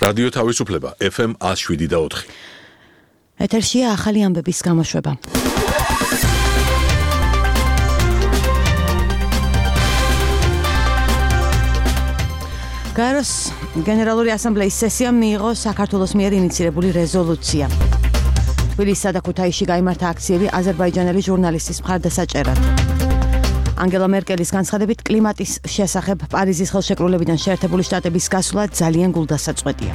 რადიო თავისუფლება FM 107.4. ეთერშია ახალი ამბების გამოშვება. გაეროს გენერალური ასამბლეის სესიამ მიიღო საქართველოს მიერ ინიცირებული რეზოლუცია. თბილისსა და ქუთაისში გაიმართა აქციები აზერბაიჯანელი ჟურნალისტის მხარდასაჭერად. ანგელა მერკელის განცხადებით კლიმატის შესახებ პარიზის ხელშეკრულებიდან შეერთებული შტატების გასვლა ძალიან გულდასაწყვეტია.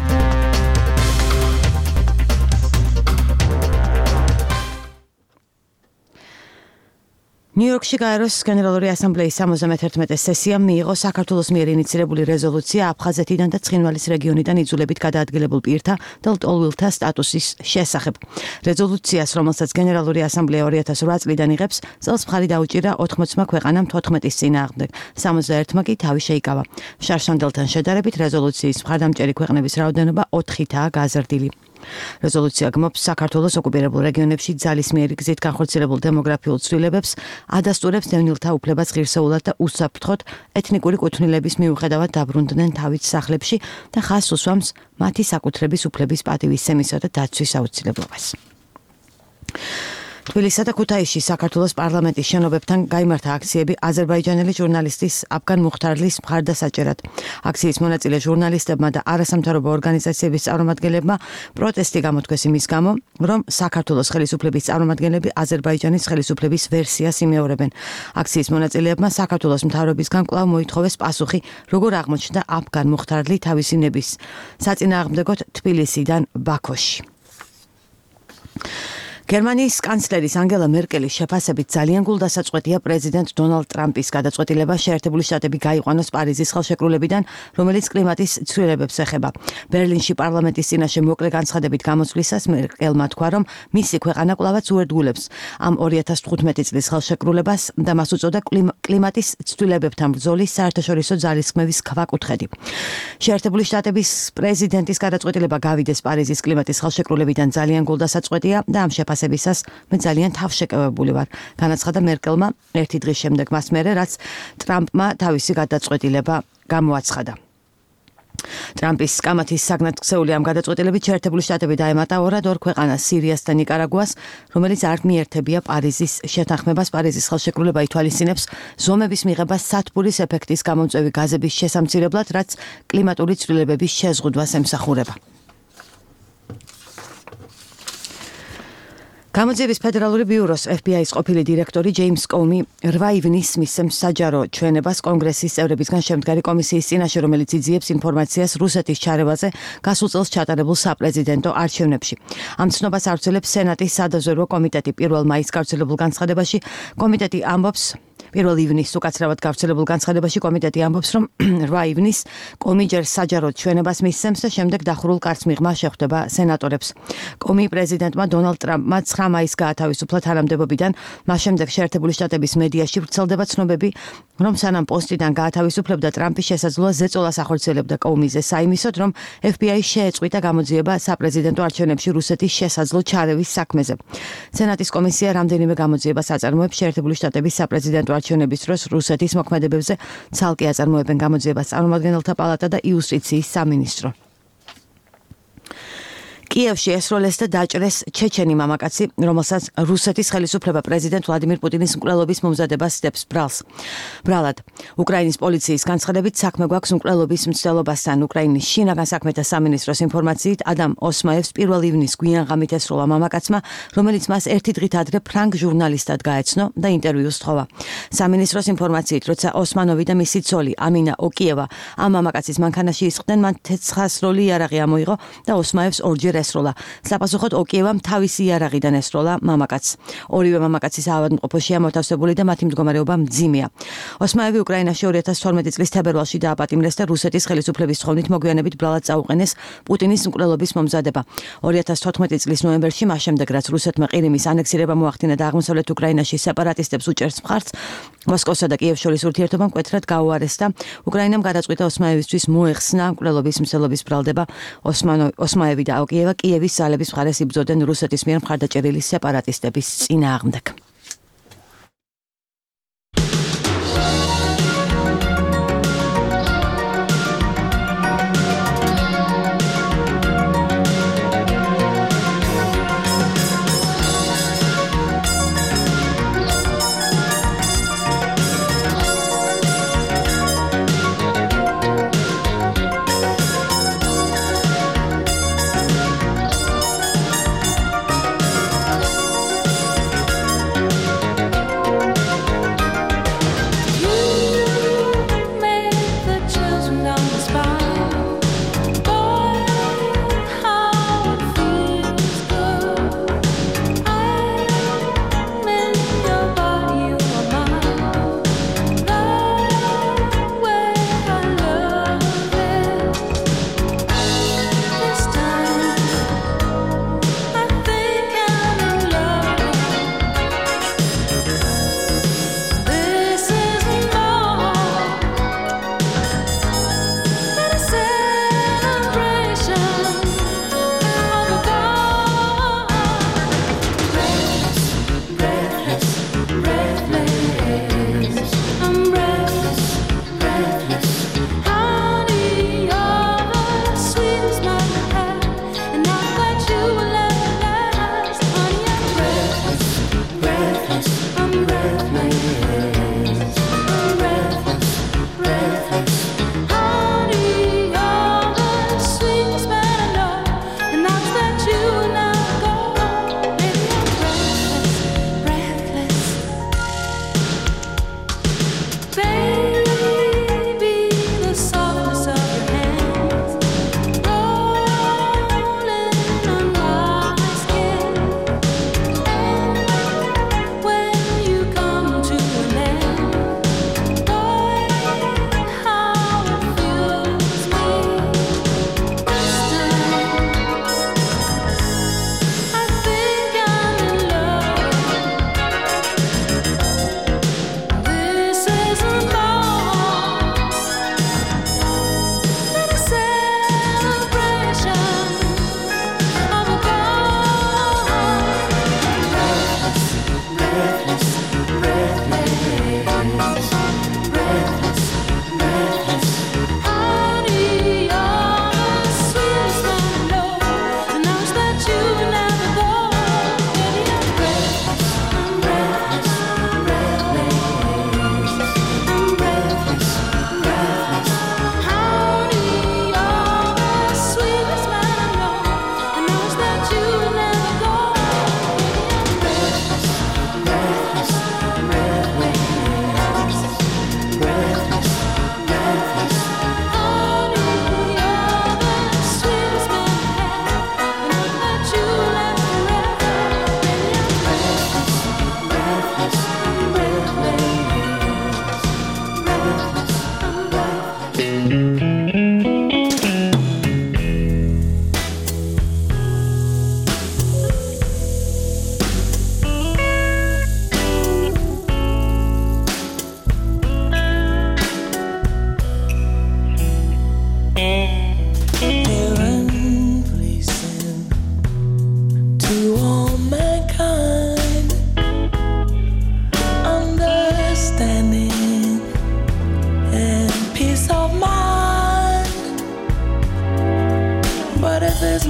ნიუ-იორკში გაეროს გენერალური ასამბლეის 71 სესიამ მიიღო საქართველოს მიერ ინიცირებული რეზოლუცია აფხაზეთიდან და ცხინვალის რეგიონიდან იძულებით გადაადგილებულ პირთა და ლტოლვილთა სტატუსის შესახებ. რეზოლუციას, რომელსაც გენერალური ასამბლეა 2008 წლიდან იღებს, წელს მხარი დაუჭირა 80 ქვეყანამ 14-ის წინააღმდეგ, 61-მა კი თავი შეიკავა. შარშანდელთან შედარებით რეზოლუციის მხარდამჭერი ქვეყნების რაოდენობა 4-ითაა გაზრდილი. რეზოლუცია გმობს საქართველოს ოკუპირებულ რეგიონებში ძალის მიერი გზით განხორციელებულ დემოგრაფიულ ცვლილებებს, ადასტურებს დევნილთა უფლებას ღირსეულად და უსაფრთხოდ ეთნიკური კუთვნილების მიუხედავად დაბრუნდნენ თავით სახლებში და ხაზს უსვამს მათი საკუთრების უფლების პატივისცემისა და დაცვის აუცილებლობას. თბილისსა და ქუთაისში საქართველოს პარლამენტის შენობებთან გაიმართა აქციები აზერბაიჯანელი ჟურნალისტის აფგან მუხთარლის მხარდასაჭერად. აქციის მონაწილე ჟურნალისტებმა და არასამთავრობო ორგანიზაციების წარმომადგენლებმა პროტესტი გამოთქვეს იმის გამო, რომ საქართველოს ხელისუფლების წარმომადგენლები აზერბაიჯანის ხელისუფლების ვერსიას იმეორებენ. აქციის მონაწილეებმა საქართველოს მთავრობისგან კვლავ მოითხოვეს პასუხი, როგორ აღმოჩნდა აფგან მუხთარლი თავისი ნების საწინააღმდეგოდ თბილისიდან ბაქოში. გერმანიის კანცლერის ანგელა მერკელის შეფასებით ძალიან გულდასაწყვეტია პრეზიდენტ დონალდ ტრამპის გადაწყვეტილება შეერთებული შტატები გაიყვანოს პარიზის ხელშეკრულებიდან, რომელიც კლიმატის ცვლილებებს ეხება. ბერლინში პარლამენტის წინაშე მოკლე განცხადებით გამოსვლისას მერკელმა თქვა, რომ მისი ქვეყანა კვლავაც უერთგულებს ამ 2015 წლის ხელშეკრულებას და მას უწოდა კლიმატის ცვლილებებთან ბრძოლის საერთაშორისო ძალისხმევის ქვაკუთხედი. შეერთებული შტატების პრეზიდენტის გადაწყვეტილება გავიდეს პარიზის კლიმატის ხელშეკრულებიდან ძალიან გულდასაწყვეტია და ამ შეფასებისას მე ძალიან თავშეკავებული ვარ, განაცხადა მერკელმა ერთი დღის შემდეგ მას მერე, რაც ტრამპმა თავისი გადაწყვეტილება გამოაცხადა. ტრამპის კამათის საგნათქცეული ამ გადაწყვეტილებით შეერთებული შტატები დაემატა ორ ქვეყანას, სირიას და ნიკარაგუას, რომელიც არ მიერთებია პარიზის შეთანხმებას. პარიზის ხელშეკრულება ითვალისწინებს ზომების მიღებას სათბურის ეფექტის გამომწვევი გაზების შესამცირებლად, რაც კლიმატური ცვლილებების შეზღუდვას ემსახურება. გამოძიების ფედერალური ბიუროს FBI-ის ყოფილი დირექტორი ჯეიმს კომი 8 ივნისს მისცემს საჯარო ჩვენებას კონგრესის წევრებისგან შემდგარი კომისიის წინაშე, რომელიც იძიებს ინფორმაციას რუსეთის ჩარევაზე გასულ წელს ჩატარებულ საპრეზიდენტო არჩევნებში. ამ ცნობას ავრცელებს სენატის სადაზვერვო კომიტეტი. 1 მაისს გავრცელებულ განცხადებაში კომიტეტი ამბობს, 1 ივნისს უკაცრავად გავრცელებულ განცხადებაში კომიტეტი ამბობს, რომ 8 ივნისს კომი ჯერ საჯაროდ ჩვენებას მისცემს და შემდეგ დახურულ კარტს მიღმა შეხვდება სენატორებს. კომი პრეზიდენტმა დონალდ ტრამპმა 9 მაისს გაათავისუფლა თანამდებობიდან, მას შემდეგ შეერთებული შტატების მედიაში ვრცელდება ცნობები, რომ სანამ პოსტიდან გაათავისუფლებდა ტრამპი შესაძლოა ზეწოლას ახორციელებდა კომიზე საიმისოდ, რომ FBI შეეწყვიტა გამოძიება საპრეზიდენტო არჩევნებში რუსეთის შესაძლო ჩარევის საქმეზე. სენატის კომისია რამდენიმე გამოძიებას აწარმოებს. შეერთებული შტატების საპრეზიდენტო არჩევნების დროს რუსეთის მოქმედებებზე ცალკე აწარმოებენ გამოძიებას წარმომადგენელთა პალატა და იუსტიციის სამინისტრო. კიევში ესროლეს და დაჭრეს ჩეჩენი მამაკაცი, რომელსაც რუსეთის ხელისუფლება პრეზიდენტ ვლადიმირ პუტინის მკვლელობის მომზადებას სდებს ბრალად. უკრაინის პოლიციის განცხადებით საქმე გვაქვს მკვლელობის მცდელობასთან. უკრაინის შინაგან საქმეთა სამინისტროს ინფორმაციით ადამ ოსმაევს 1 ივნისს გვიანღამით ესროლა მამაკაცმა, რომელიც მას ერთი დღით ადრე ფრანგ ჟურნალისტად გაეცნო და ინტერვიუს თხოვა. სამინისტროს ინფორმაციით, როცა ოსმანოვი და მისი ცოლი ამინა ოკიევა ამ მამაკაცის მანქანაში ისხდნენ, მან 400 იარაღი ამოიღო და ოსმაევს ორჯერ ესროლა. საპასუხოდ ოკიევამ თავისი იარაღიდან ესროლა მამაკაცს. ორივე მამაკაცის ავადმყოფოშია მოთავსებული და მათი მდგომარეობა მძიმეა. ოსმაევი უკრაინაში 2012 წლის თებერვალში დააპატიმრეს და რუსეთის ხელისუფლების თხოვნით მოგვიანებით ბრალად წაუყენეს პუტინის მკვლელობის მომზადება. 2014 წლის ნოემბერში, მას შემდეგ რაც რუსეთმა ყირიმის ანექსირება მოახდინა და აღმოსავლეთ უკრაინაში სეპარატისტებს უჭერს მხარს, მოსკოვსა და კიევს შორის ურთიერთობა მკვეთრად გაუარეს და უკრაინამ გადაწყვიტა ოსმაევისთვის მოეხსნა მკვლელობის მსვლელობის ბრალდება. ოსმაევი და ოკიევა კიევის ძალების მხარეს იბრძოდნენ რუსეთის მიერ მხარდაჭერილი სეპარატისტების წინააღმდეგ.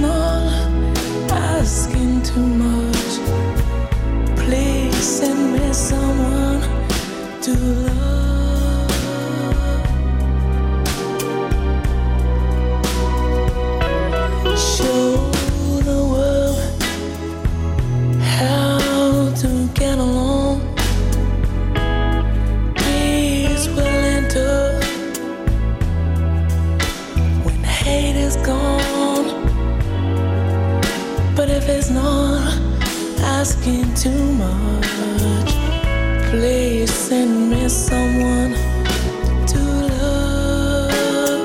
not asking too much, please send me someone to love. Show the world how to get along. Peace will enter when hate is gone. But if it's not asking too much, please send me someone to love.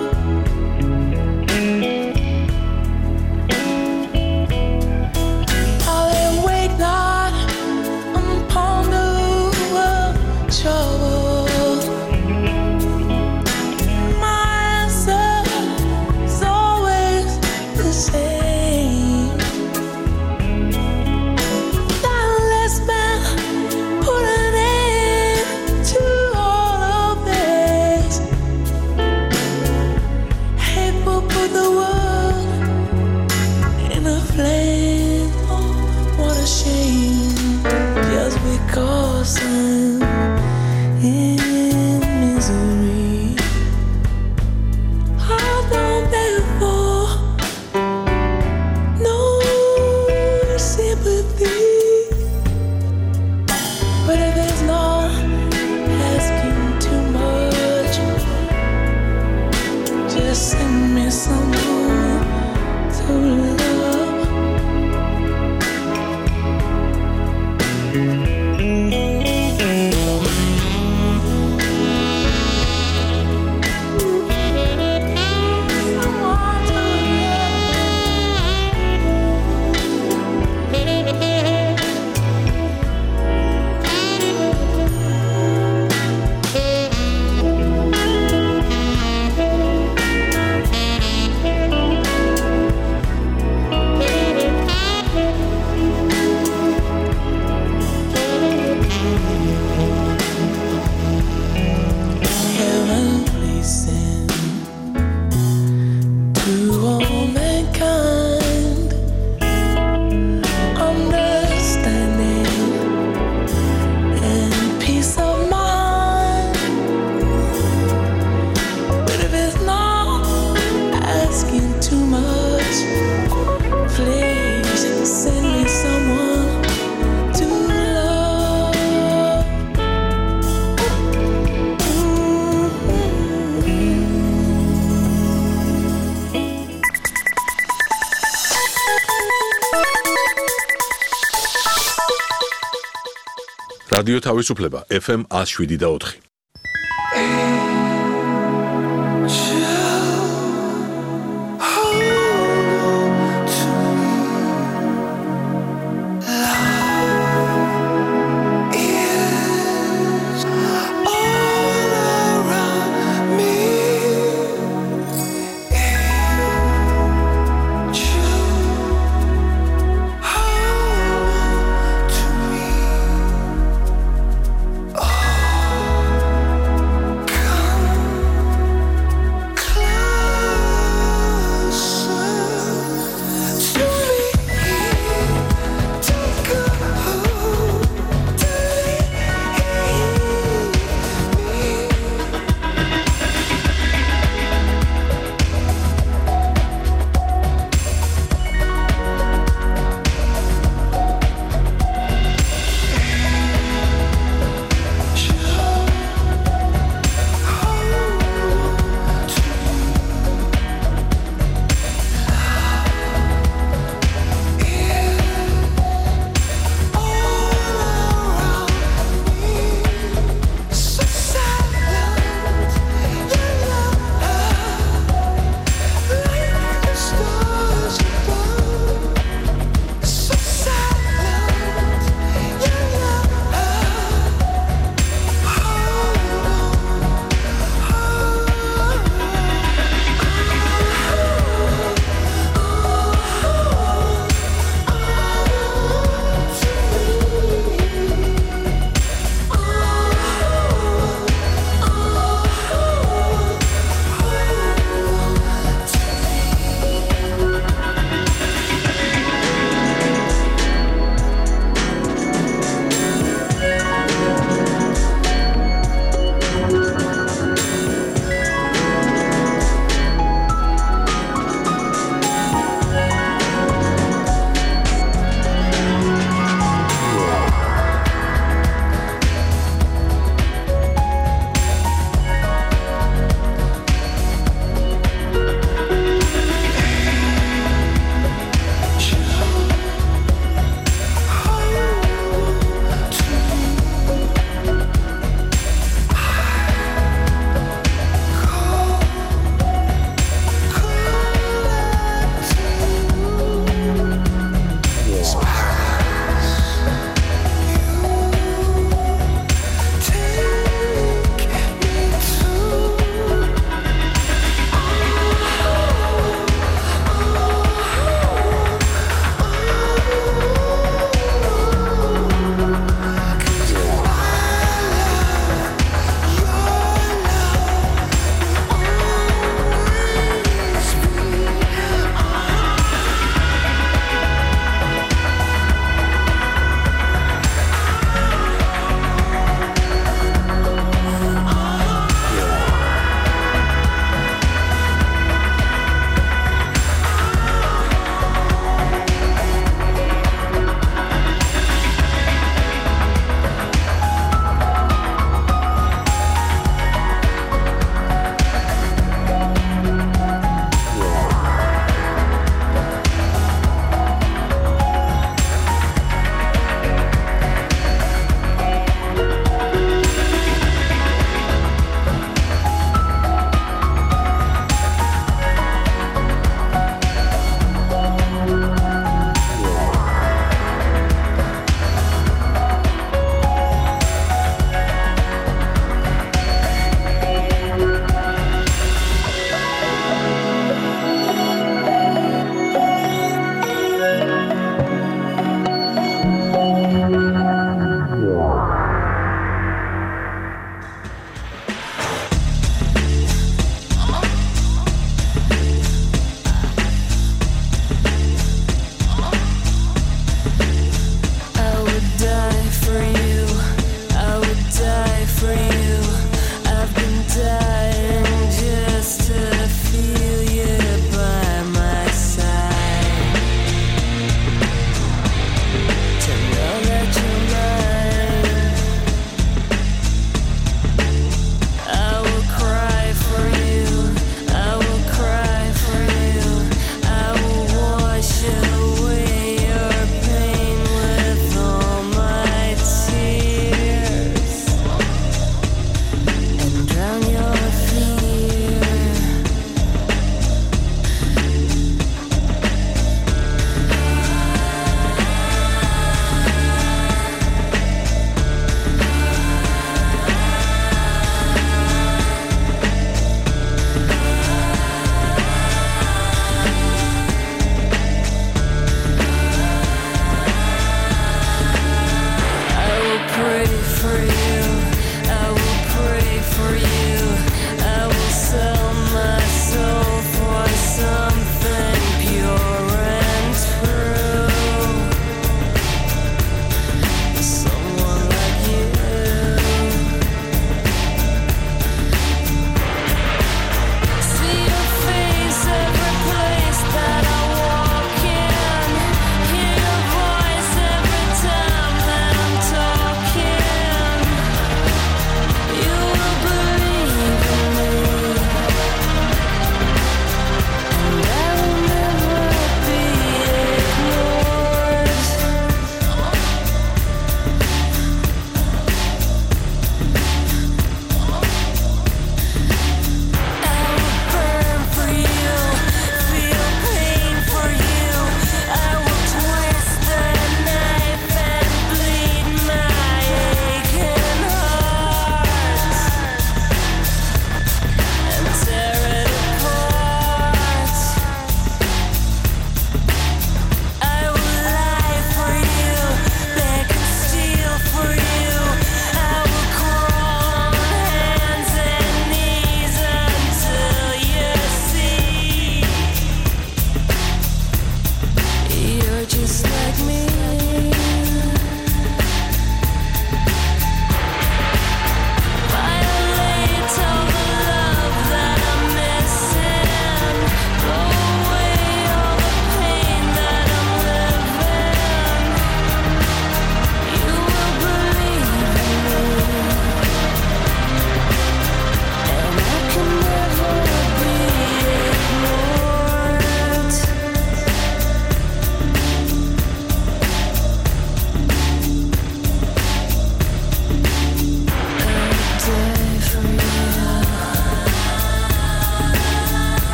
I'll awake night and ponder trouble. My answer is always the same. That last man put an end to all of this. Hate will put the world in a flame. Oh, what a shame. Just because I'm in misery, I don't beg for no sympathy. But if it's not asking too much, just send me someone to love. Someone to heaven, please send to all mankind understanding and peace of mind. But if it's not asking too much, please send me someone to love. რადიო თავისუფლება FM 107.4. Come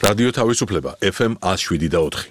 რადიო თავისუფლება FM 107.4.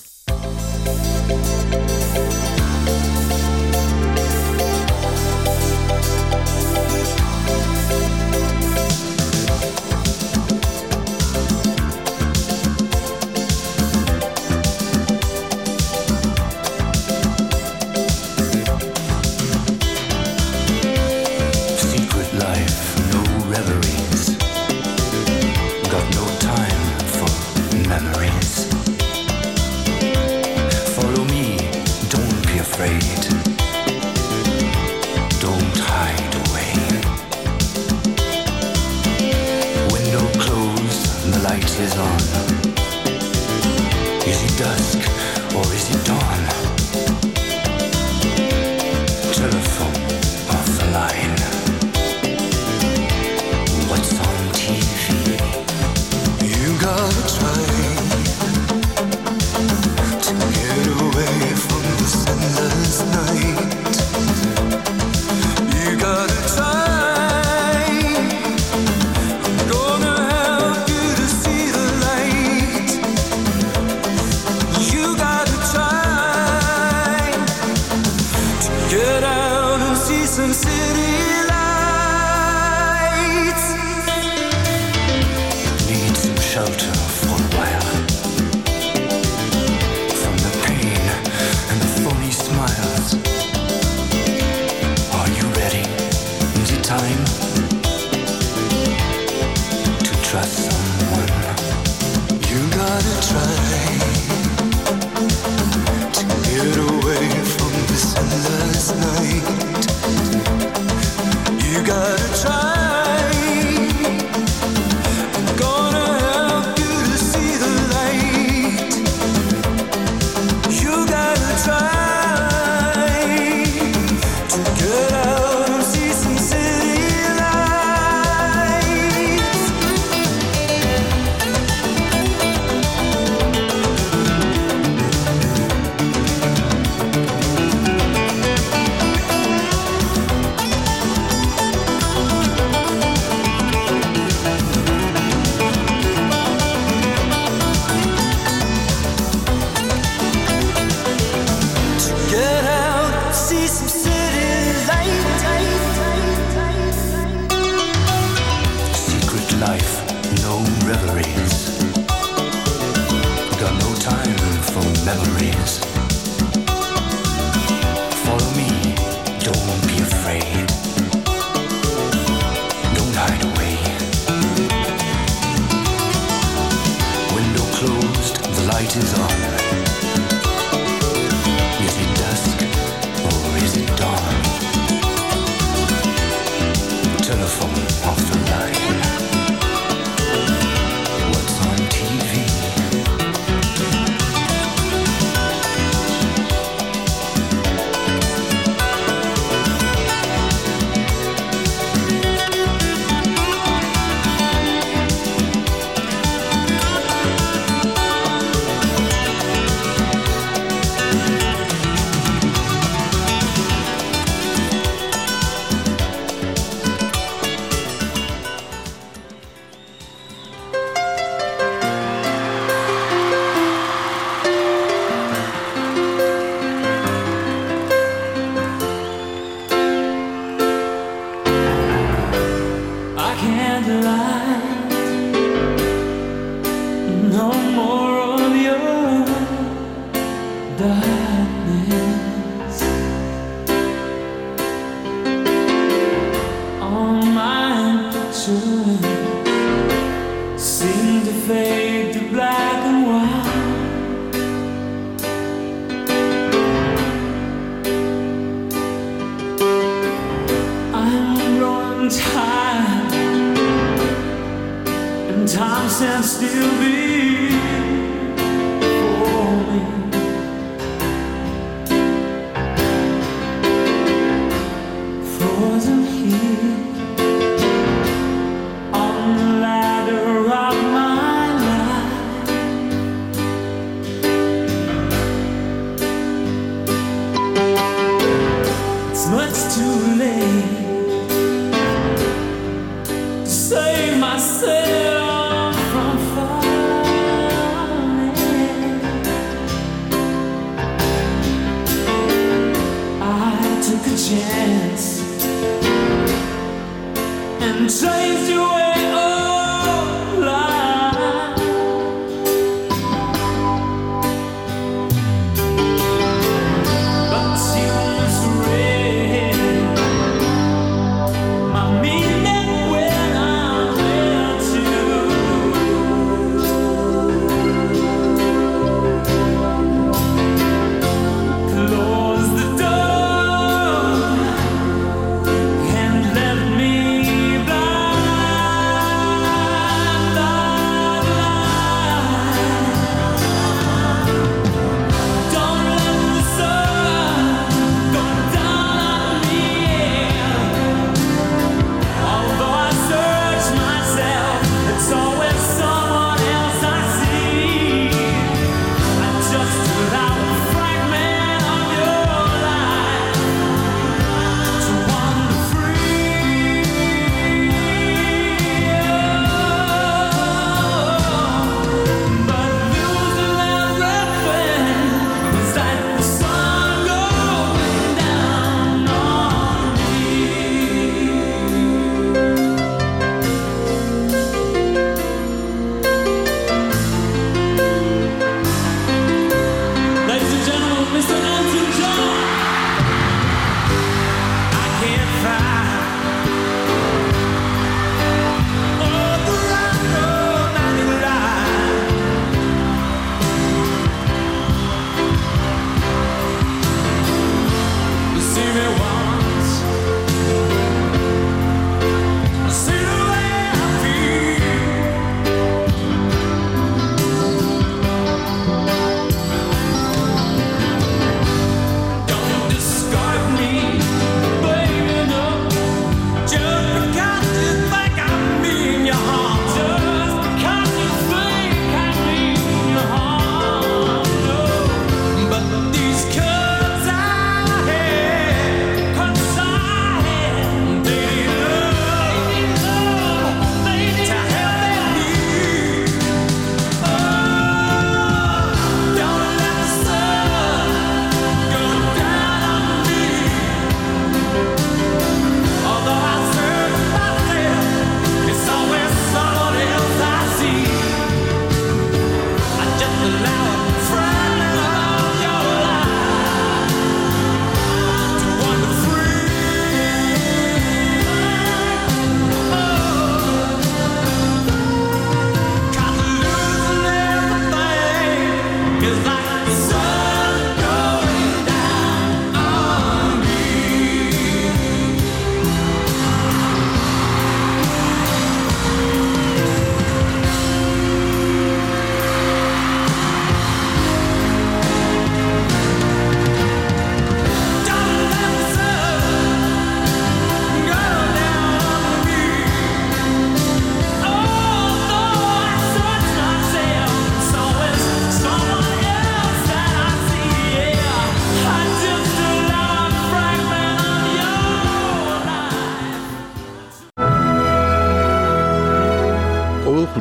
Save myself from fire.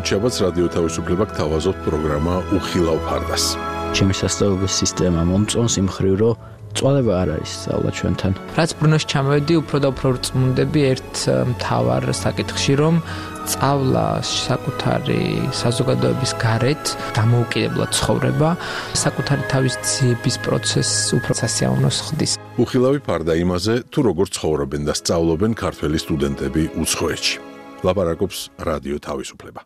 შაბათს რადიო თავისუფლება გთავაზობთ პროგრამა უხილავ ფარდას. ჩემი სასწავლებლების სისტემა მომწონს იმ მხრივ, რომ წვალება არ არის სწავლა ჩვენთან. რაც ბრუნოში ჩამოვედი, უფრო და უფრო ვრწმუნდები ერთ მთავარ საკითხში, რომ სწავლა საკუთარი საზოგადოების გარეთ დამოუკიდებლად ცხოვრება, საკუთარი თავის ძიების პროცესს უფრო სასიამოვნოს ხდის. უხილავი ფარდა იმაზე, თუ როგორ ცხოვრობენ და სწავლობენ ქართველი სტუდენტები უცხოეთში. ლაპარაკობს რადიო თავისუფლება.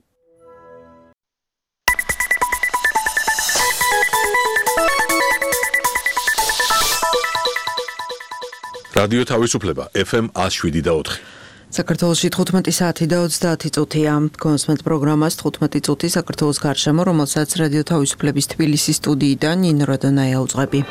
რადიო თავისუფლება FM 107.4. საქართველოში 15 საათი და 30 წუთია. კონსმენტ პროგრამას 15 წუთი საქართველოს გარშემო, რომელსაც რადიო თავისუფლების თბილისის სტუდიიდან ნინო რადონაია უძღვები.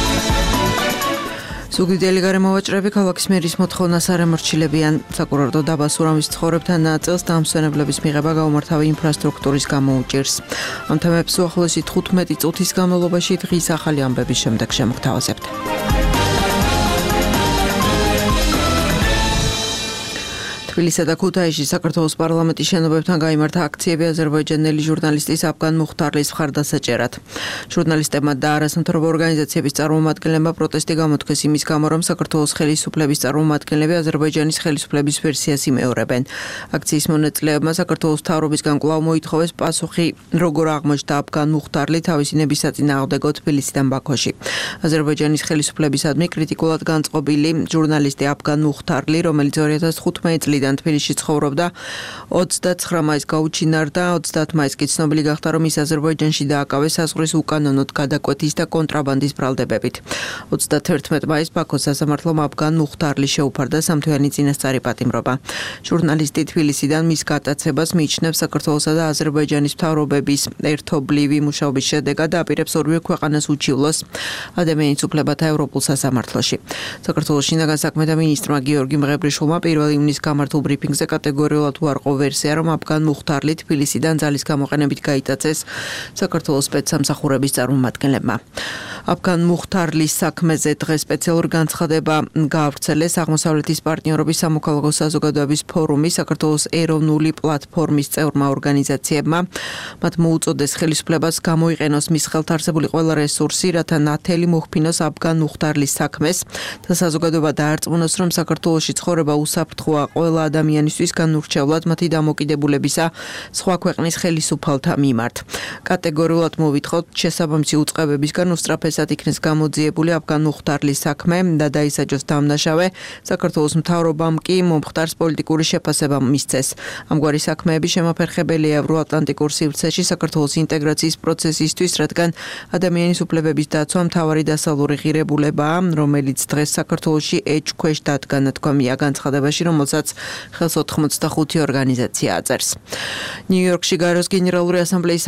ზუგდიდელი გარემოვაჭრები ქალაქის მერის მოთხოვნას არ ემორჩილებიან. საკურორტო დაბა სურამის ცხოვრებთან ნაწილს დამსვენებლების მიღება გაუმართავი ინფრასტრუქტურის გამო უჭირს. ამ თემებს უახლოესი 15 წუთის განმავლობაში დღის ახალი ამბების შემდეგ შემოგთავაზებთ. თბილისსა და ქუთაისში საქართველოს პარლამენტის შენობებთან გაიმართა აქციები აზერბაიჯანელი ჟურნალისტის აფგან მუხტარლის მხარდასაჭერად. ჟურნალისტებმა და არასამთავრობო ორგანიზაციების წარმომადგენლებმა პროტესტი გამოთქვეს იმის გამო, რომ საქართველოს ხელისუფლების წარმომადგენლები აზერბაიჯანის ხელისუფლების ვერსიას იმეორებენ. აქციის მონაწილეებმა საქართველოს მთავრობისგან კვლავ მოითხოვეს პასუხი, როგორ აღმოჩნდა აფგან მუხტარლი თავისი ნების საწინააღმდეგო თბილისიდან ბაქოში. აზერბაიჯანის ხელისუფლებისადმი კრიტიკულად განწყობილი ჟურნალისტი აფგან მუხტარლი, რომელიც 2015 წლიდან თბილისში ცხოვრობდა, 29 მაისს გაუჩინარდა, 30 მაისს კი ცნობილი გახდა, რომ ის აზერბაიჯანში დააკავეს საზღვრის უკანონოდ გადაკვეთის და კონტრაბანდის ბრალდებებით. 31 მაისს ბაქოს სასამართლომ აფგან მუხტარლი შეუფარდა სამთვიანი წინასწარი პატიმრობა. ჟურნალისტი თბილისიდან მის გატაცებას მიიჩნევს საქართველოსა და აზერბაიჯანის მთავრობების ერთობლივი მუშაობის შედეგად და აპირებს ორივე ქვეყანას უჩივლოს ადამიანის უფლებათა ევროპულ სასამართლოში. საქართველოს შინაგან საქმეთა მინისტრმა გიორგი მღებრიშვილმა 1 ივნისს გამართულ ბრიფინგზე კატეგორიულად უარყო ვერსია, რომ აფგან მუხტარლი თბილისიდან ძალის გამოყენებით გაიტაცეს საქართველოს სპეცსამსახურების წარმომადგენლებმა. აფგან მუხტარლის საქმეზე დღეს სპეციალური განცხადება გაავრცელეს აღმოსავლეთის პარტნიორობის სამოქალაქო საზოგადოების ფორუმის საქართველოს ეროვნული პლატფორმის წევრმა ორგანიზაციებმა. მათ მოუწოდეს ხელისუფლებას გამოიყენოს მის ხელთ არსებული ყველა რესურსი, რათა ნათელი მოჰფინოს აფგან მუხტარლის საქმეს და საზოგადოება დაარწმუნოს, რომ საქართველოში ცხოვრება უსაფრთხოა ყველა ადამიანისთვის განურჩევლად მათი დამოკიდებულებისა სხვა ქვეყნის ხელისუფალთა მიმართ. კატეგორიულად მოვითხოვთ შესაბამისი უწყებებისგან უსწრაფესად იქნეს გამოძიებული აფგან მუხტარლის საქმე და დაისაჯოს დამნაშავე. საქართველოს მთავრობამ კი მომხდარს პოლიტიკური შეფასება მისცეს. ამგვარი საქმეები შემაფერხებელია ევროატლანტიკურ სივრცეში საქართველოს ინტეგრაციის პროცესისთვის, რადგან ადამიანის უფლებების დაცვა მთავარი დასავლური ღირებულებაა, რომელიც დღეს საქართველოში ეჭქვეშ დადგა ნათქვამია განცხადებაში, რომელსაც ხელს 85 ორგანიზაცია აწერს. ნიუ-იორკში გაეროს გენერალური ასამბლეის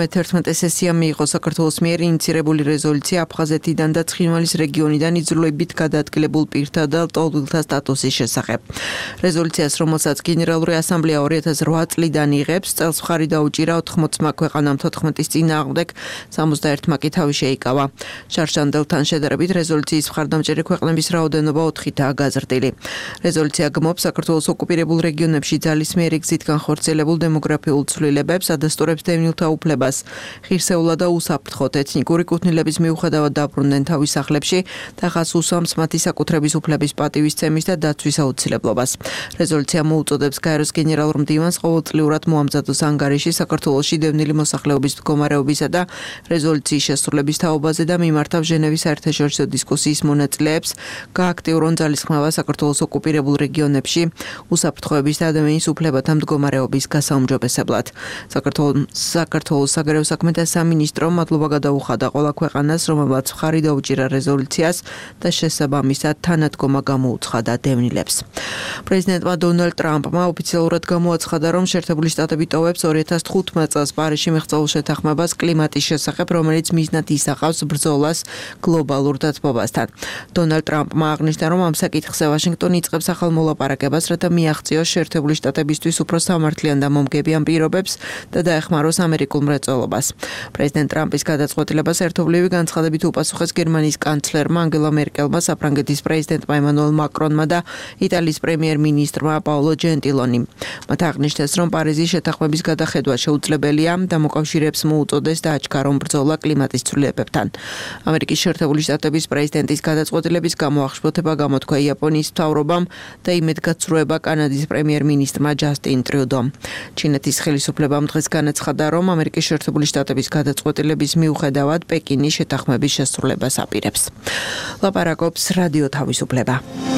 71 სესია მიიღო საქართველოს მიერ ინიცირებული რეზოლუცია აფხაზეთიდან და ცხინვალის რეგიონიდან იძულებით გადაადგილებულ პირთა და ლტოლვილთა სტატუსის შესახებ. რეზოლუციას, რომელსაც გენერალური ასამბლეა 2008 წლიდან იღებს, წელს მხარი დაუჭირა 80 ქვეყანამ 14-ის წინააღმდეგ, 61-მა კი თავი შეიკავა. შარშანდელთან შედარებით რეზოლუციის მხარდამჭერი ქვეყნების რაოდენობა 4-ითაა გაზრდილი. რეზოლუცია გმობს საქართველოს ოკუპირებულ რეგიონებში ძალის მიერ გზით განხორციელებულ დემოგრაფიულ ცვლილებებს, ადასტურებს დევნილთა უფლებას, ღირსეულად და უსაფრთხოდ ეთნიკური კუთვნილების მიუხედავად დაბრუნდნენ თავის სახლებში და ხაზს უსვამს მათი საკუთრების უფლების პატივისცემის და დაცვის აუცილებლობას. რეზოლუცია მოუწოდებს გაეროს გენერალურ მდივანს ყოველწლიურად მოამზადოს ანგარიში საქართველოში დევნილი მოსახლეობის მდგომარეობისა და რეზოლუციის შესრულების თაობაზე და მიმართავ ჟენევის საერთაშორისო დისკუსიის მონაწილეებს, გააქტიურონ ძალისხმევა საქართველოს ოკუპირებულ რეგიონებში უსაფრთხოების და ადამიანის უფლებათა მდგომარეობის გასაუმჯობესებლად. საქართველოს საგარეო საქმეთა სამინისტრომ მადლობა გადაუხადა ყველა ქვეყანას, რომელმაც მხარი დაუჭირა რეზოლუციას და შესაბამისად თანადგომა გამოუცხადა დევნილებს. პრეზიდენტმა დონალდ ტრამპმა ოფიციალურად გამოაცხადა, რომ შეერთებული შტატები ტოვებს 2015 წელს პარიზში მიღწეულ შეთანხმებას კლიმატის შესახებ, რომელიც მიზნად ისახავს ბრძოლას გლობალურ დათბობასთან. დონალდ ტრამპმა აღნიშნა, რომ ამ საკითხზე ვაშინგტონი იწყებს ახალ მოლაპარაკებას, რათა მიაღწიოს შეერთებული შტატებისთვის უფრო სამართლიან და მომგებიან პირობებს და დაეხმაროს ამერიკულ მრეწველობას ბრძოლობას. პრეზიდენტ ტრამპის გადაწყვეტილებას ერთობლივი განცხადებით უპასუხეს გერმანიის კანცლერმა ანგელა მერკელმა, საფრანგეთის პრეზიდენტმა ემანუელ მაკრონმა და იტალიის პრემიერ-მინისტრმა პაოლო ჯენტილონიმ. მათ აღნიშნეს, რომ პარიზის შეთანხმების გადახედვა შეუძლებელია და მოკავშირეებს მოუწოდეს დააჩქარონ ბრძოლა კლიმატის ცვლილებებთან. ამერიკის შეერთებული შტატების პრეზიდენტის გადაწყვეტილების გამო აღშფოთება გამოთქვა იაპონიის მთავრობამ და იმედგაცრუება კანადის პრემიერ-მინისტრმა ჯასტინ ტრიუდომ. ჩინეთის ხელისუფლებამ დღეს განაცხადა, რომ ამერიკის შეერთებული შტატების გადაწყვეტილების მიუხედავად პეკინი შეთანხმების შესრულებას აპირებს. ლაპარაკობს რადიო თავისუფლება.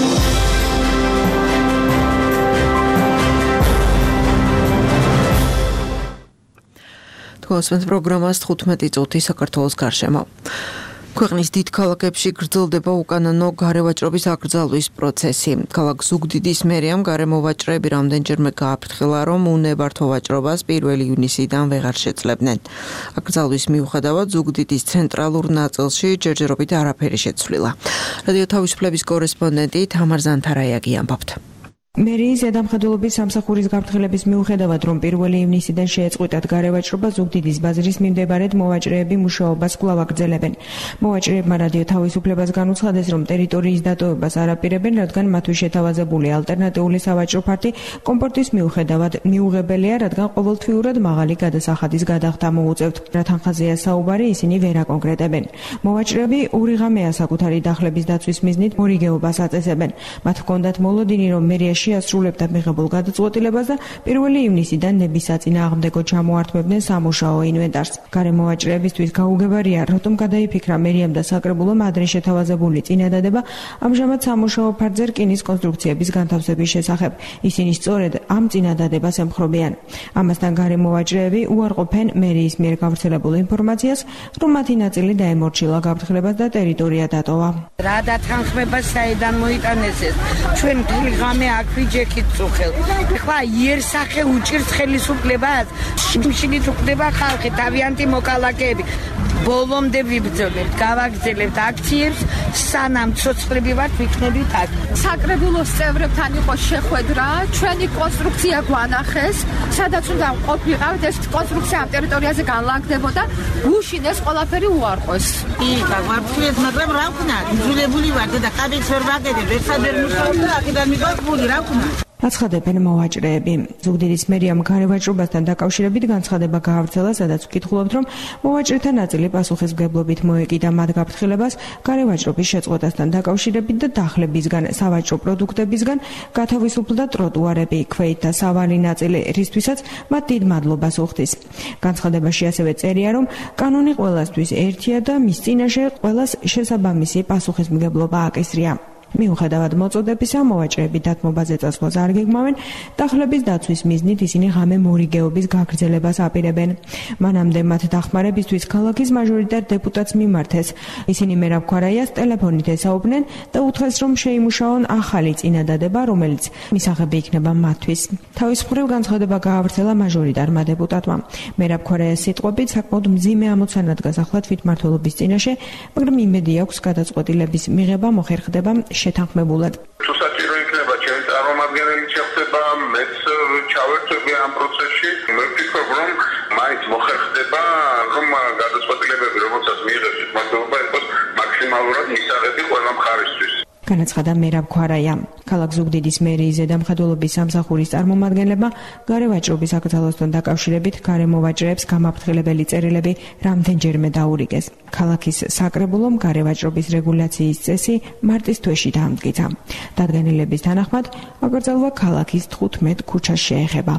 გასვენთ პროგრამას 15 წუთი საქართველოს გარშემო. ქვეყნის დიდ ქალაქებში გრძელდება უკანონო გარევაჭრობის აკრძალვის პროცესი. ქალაქ ზუგდიდის მერიამ გარემოვაჭრეები რამდენჯერმე გააფრთხილა, რომ უნებართვო ვაჭრობას 1 ივნისიდან ვეღარ შეძლებდნენ. აკრძალვის მიუხედავად ზუგდიდის ცენტრალურ ნაწილში ჯერჯერობით არაფერი შეცვლილა. რადიო თავისუფლების კორესპონდენტი თამარ ზანთარაიაგი ამბობთ. მერიის ზედამხედველობის სამსახურის გაფრთხილების მიუხედავად, რომ 1 ივნისიდან შეეწყვიტათ გარევაჭრობა, ზუგდიდის ბაზრის მიმდებარედ მოვაჭრეები მუშაობას კვლავ აგრძელებენ. მოვაჭრეებმა რადიო თავისუფლებას განუცხადეს, რომ ტერიტორიის დატოვებას არ აპირებენ, რადგან მათთვის შეთავაზებული ალტერნატიული სავაჭრო ფართი კომფორტის მიუხედავად მიუღებელია, რადგან ყოველთვიურად მაღალი გადასახადის გადახდა მოუწევთ. რა თანხაზეა საუბარი, ისინი ვერ აკონკრეტებენ. მოვაჭრეები ორი ღამეა საკუთარი დახლების დაცვის მიზნით მორიგეობას აწესებენ. მათ ჰქონდათ მოლოდინი, რომ მერია შეასრულებდა მიღებულ გადაწყვეტილებას და 1 ივნისიდან ნების საწინააღმდეგო ჩამოართმებდნენ სამუშაო ინვენტარს. გარემოვაჭრეებისთვის გაუგებარია, რატომ გადაიფიქრა მერიამ და საკრებულომ ადრე შეთავაზებული წინადადება ამჟამად სამუშაო ფარგლზე რკინის კონსტრუქციების განთავსების შესახებ. ისინი სწორედ ამ წინადადებას ემხრობიან. ამასთან გარემოვაჭრეები უარყოფენ მერიის მიერ გავრცელებულ ინფორმაციას, რომ მათი ნაწილი დაემორჩილა გაფრთხილებას და ტერიტორია დატოვა. რა დათანხმება საიდან მოიტანეს ეს? ჩვენ მთელი ღამე აქ ვიჯექით წუხელ. ეხლა იერსახე უჭირს ხელისუფლებას, შიმშილით უხდება ხალხი, თავიანთი მოკალაკეები. ბოლომდე ვიბრძოლებთ, გავაგრძელებთ აქციებს, სანამ ცოცხლები ვართ, ვიქნებით აქ. საკრებულოს წევრებთან იყო შეხვედრა, ჩვენი კონსტრუქცია გვანახეს, სადაც უნდა ყოფილიყავით, ეს კონსტრუქცია ამ ტერიტორიაზე განლაგდებოდა, გუშინ ეს ყველაფერი უარყვეს. ვაფრთხილეთ, მაგრამ რა ვქნა? იძულებული ვარ და კაბინს ვერ ვაგებებ, ერთად ვერ მუშაობ და აქედან მივაყბული, რა ვქნა? აცხადებენ მოვაჭრეები. ზუგდიდის მერიამ გარევაჭრობასთან დაკავშირებით განცხადება გაავრცელა, სადაც ვკითხულობთ, რომ მოვაჭრეთა ნაწილი პასუხისმგებლობით მოეკიდა მათ გაფრთხილებას გარევაჭრობის შეწყვეტასთან დაკავშირებით და დახლებისგან, სავაჭრო პროდუქტებისგან გათავისუფლდა ტროტუარები, ქვეით და სავალი ნაწილი, რისთვისაც მათ დიდ მადლობას უხდის. განცხადებაში ასევე წერია, რომ კანონი ყველასთვის ერთია და მის წინაშე ყველას შესაბამისი პასუხისმგებლობა აკისრია. მიუხედავად მოწოდებისა, მოვაჭრეები დათმობაზე წასვლას არ გეგმავენ, დახლების დაცვის მიზნით ისინი ღამე მორიგეობის გაგრძელებას აპირებენ. მანამდე მათ დახმარებისთვის ქალაქის მაჟორიტარ დეპუტატს მიმართეს. ისინი მერაბ ქვარაიას ტელეფონით ესაუბნენ და უთხრეს, რომ შეიმუშაონ ახალი წინადადება, რომელიც მისაღები იქნება მათთვის. თავის მხრივ განცხადება გაავრცელა მაჟორიტარმა დეპუტატმა. მერაბ ქვარაიას სიტყვებით, საკმაოდ მძიმე ამოცანა დგას ახლა თვითმმართველობის წინაშე, მაგრამ იმედი აქვს გადაწყვეტილების მიღება მოხერხდება შეთანხმებულად. თუ საჭირო იქნება ჩემი წარმომადგენელი შეხვდება, მეც ჩავერთვები ამ პროცესში. მე ვფიქრობ, რომ მაინც მოხერხდება, რომ გადაწყვეტილებები, რომელსაც მიიღებს თვითმმართველობა, იყოს მაქსიმალურად მისაღები ყველა მხარისთვის. განაცხადა მერაბ ქვარაია. ქალაქ ზუგდიდის მერიის ზედამხედველობის სამსახურის წარმომადგენლებმა გარევაჭრობის აკრძალვასთან დაკავშირებით გარემოვაჭრეებს გამაფრთხილებელი წერილები რამდენჯერმე დაურიგეს. ქალაქის საკრებულომ გარევაჭრობის რეგულაციის წესი მარტის თვეში დაამტკიცა. დადგენილების თანახმად, აკრძალვა ქალაქის 15 ქუჩას შეეხება.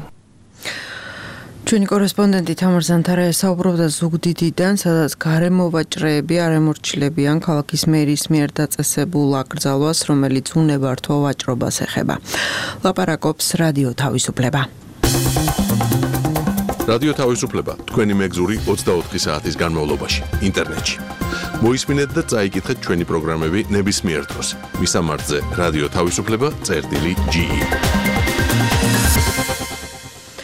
ჩვენი კორესპონდენტი თამარ ზანთარაია საუბრობდა ზუგდიდიდან, სადაც გარემოვაჭრეები არ ემორჩილებიან ქალაქის მერის მიერ დაწესებულ აკრძალვას, რომელიც უნებართვო ვაჭრობას ეხება. ლაპარაკობს რადიო თავისუფლება. რადიო თავისუფლება თქვენი მეგზური 24 საათის განმავლობაში ინტერნეტში. მოისმინეთ და წაიკითხეთ ჩვენი პროგრამები ნებისმიერ დროს. მისამართზე რადიო თავისუფლება წერტილი.ge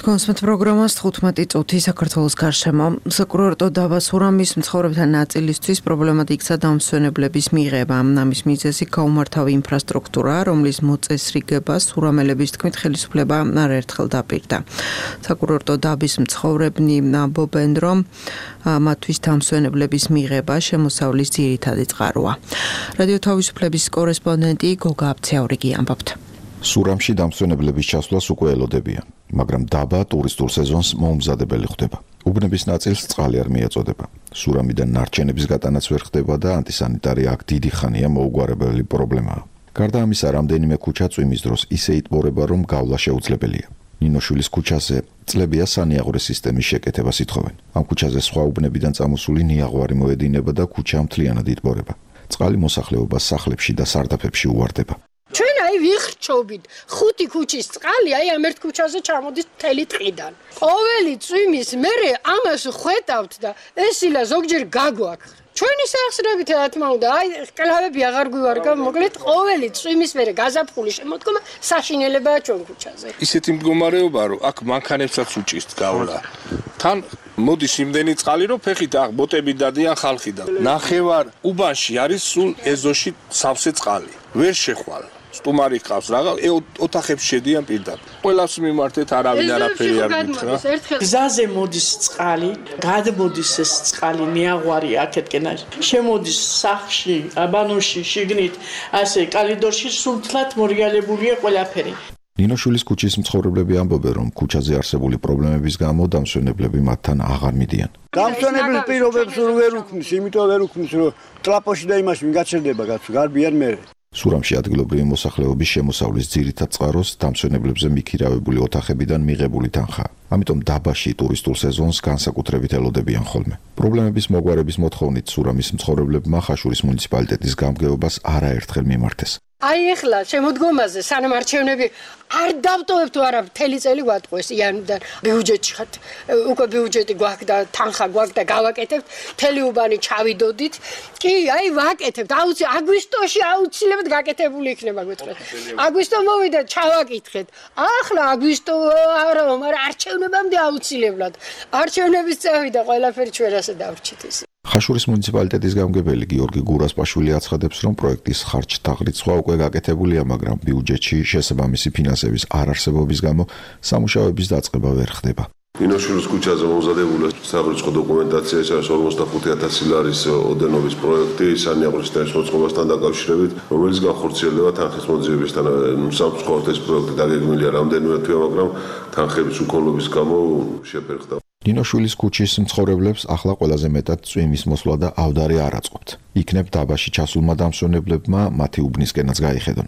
კონსმეთ პროგრამას 15 წუთი საქართველოს გარშემო საკურორტო დაბა სურამის მცხოვრებთა ნაწილისთვის პრობლემად იქცა დამსვენებლების მიღება. ამის მიზეზი გაუმართავი ინფრასტრუქტურა, რომლის მოწესრიგება სურამელების თქმით ხელისუფლება არაერთხელ დაპირდა. საკურორტო დაბის მცხოვრებნი ამბობენ, რომ მათთვის დამსვენებლების მიღება შემოსავლის ძირითადი წყაროა. რადიო თავისუფლების კორესპონდენტი გოგა აბცეაურიგი ამბობთ. სურამში დამსვენებლების ჩასვლას უკვე ელოდებიან, მაგრამ დაბა ტურისტულ სეზონს მოუმზადებელი ხდება. უბნების ნაწილს წყალი არ მიეწოდება. სურამიდან ნარჩენების გატანაც ვერ ხდება და ანტისანიტარია აქ დიდი ხანია მოუგვარებელი პრობლემაა. გარდა ამისა, რამდენიმე ქუჩა წვიმის დროს ისე იტბორება, რომ გავლა შეუძლებელია. ნინოშვილის ქუჩაზე წლებია სანიაღვრე სისტემის შეკეთებას ითხოვენ. ამ ქუჩაზე სხვა უბნებიდან წამოსული ნიაღვარი მოედინება და ქუჩა მთლიანად იტბორება. წყალი მოსახლეობას სახლებში და სარდაფებში უვარდება. ჩვენ ვიხრჩობით 5 ქუჩის წყალი ამ ერთ ქუჩაზე ჩამოდის მთელი ტყიდან. ყოველი წვიმის მერე ამას ხვეტავთ და ესილა ზოგჯერ გაგვაქვს. ჩვენი სახსრებით რა თქმა უნდა, კლავები აღარ გვივარგა, მოკლედ ყოველი წვიმის მერე გაზაფხული შემოდგომა საშინელებაა ჩვენ ქუჩაზე. ისეთი მდგომარეობა, რომ აქ მანქანებსაც უჭირს გავლა. თან მოდის იმდენი წყალი, რომ ფეხით ბოტები დადიან ხალხი და ნახევარ უბანში არის სულ ეზოში სავსე წყალი. ვერ შეხვალ. სტუმარი ყავს რაღა, ოთახებში შედიან პირდაპირ. ყველას მიმართეთ არავინ არაფერი არ გითხრა. გზაზე მოდის წყალი, გადმოდის ეს წყალი ნიაღვარი აქეთკენ. შემოდის სახლში, აბანოში, შიგნით, ასე კალიდორში სულთლად მორიალებულია ყველაფერი. ნინოშვილის ქუჩის მცხოვრებლები ამბობენ, რომ ქუჩაზე არსებული პრობლემების გამო დამსვენებლები მათთან აღარ მიდიან. დამსვენებლის პირობებს ვერ უქმნის, იმიტომ ვერ უქმნის, რომ ტრაპოში და იმაში მიგაჩერდება კაცო, გარბიან მე. სურამში ადგილობრივი მოსახლეობის შემოსავლის ძირითად წყაროს დამსვენებლებზე მიქირავებული ოთახებიდან მიღებული თანხაა. ამიტომ დაბაში ტურისტულ სეზონს განსაკუთრებით ელოდებიან ხოლმე. პრობლემების მოგვარების მოთხოვნით სურამის მცხოვრებლებმა ხაშურის მუნიციპალიტეტის გამგეობას არაერთხელ მიმართეს. ახლა შემოდგომაზე სანამ არჩევნები არ დავტოვებთ არა მთელი წელი ვატყუეს იანვრიდან ბიუჯეტში ხართ უკვე ბიუჯეტი გვაქვს და თანხა გვაქვს და გავაკეთებთ მთელი უბანი ჩავიდოდით კი ვაკეთებთ აგვისტოში აუცილებლად გაკეთებული იქნება გვეთქვით აგვისტო მოვიდა ჩავაკითხეთ ახლა აგვისტო არა მაგრამ არჩევნებამდე აუცილებლად არჩევნების წავიდა ყველაფერი ჩვენ ასე დავრჩით ისე ხაშურის მუნიციპალიტეტის გამგებელი გიორგი გურასპაშვილი აცხადებს, რომ პროექტის ხარჯ-თაღრიცხვა უკვე გაკეთებულია, მაგრამ ბიუჯეტში შესაბამისი ფინანსების არარსებობის გამო სამუშაოების დაწყება ვერ ხდება. ნინოშვილის ქუჩაზე მომზადებული საღრიცხვა დოკუმენტაცია ეს არის 45,000 ლარის ოდენობის პროექტი სანიაღვრე სისტემის მოწყობასთან დაკავშირებით, რომელიც განხორციელდება თანხის მოძიებისთან. სამწუხაროდ ეს პროექტი დაგეგმილია რამდენიმე თვე, მაგრამ თანხების უქონლობის გამო შეფერხდა. ნინოშვილის ქუჩის მცხოვრებლებს ახლა ყველაზე მეტად წვიმის მოსვლა და ავდარი არ აწყობთ. იქნებ დაბაში ჩასულმა დამსვენებლებმა მათი უბნისკენაც გაიხედონ.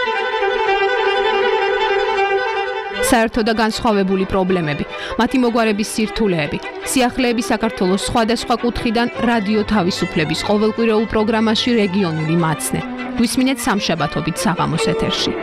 საერთო და განსხვავებული პრობლემები, მათი მოგვარების სირთულეები, სიახლეები საქართველოს სხვადასხვა კუთხიდან რადიო თავისუფლების ყოველკვირეულ პროგრამაში რეგიონული მაცნე. გვისმინეთ სამშაბათობით საღამოს ეთერში.